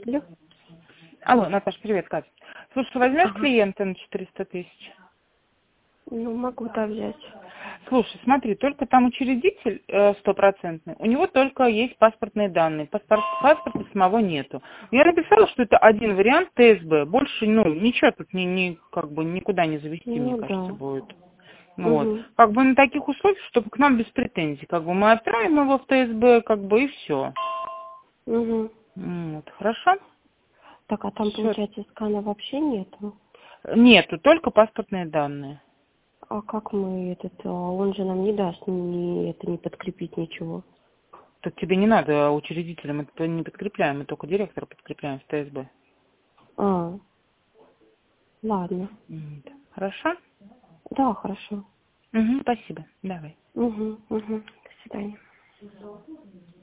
Алло. Алло, Наташа, привет, Катя. Слушай, возьмешь Ага. клиента на 400 тысяч? Ну, могу, да, взять. Слушай, смотри, только там учредитель стопроцентный, у него только есть паспортные данные, паспорта самого нету. Я написала, что это один вариант ТСБ, больше, ничего тут как бы никуда не завести, мне Ну, кажется, да. будет. Вот. Угу. Как бы на таких условиях, чтобы к нам без претензий, как бы мы отправим его в ТСБ, как бы и все. Угу. Вот, хорошо? Так, а там, Все. получается, скана вообще нету? Нету, только паспортные данные. А как мы он же нам не даст не подкрепить ничего. Так тебе не надо учредителям, это не подкрепляем, мы только директора подкрепляем в ТСБ. А, ладно. Вот. Хорошо? Да, хорошо. Угу, спасибо. Давай. Угу, угу. До свидания.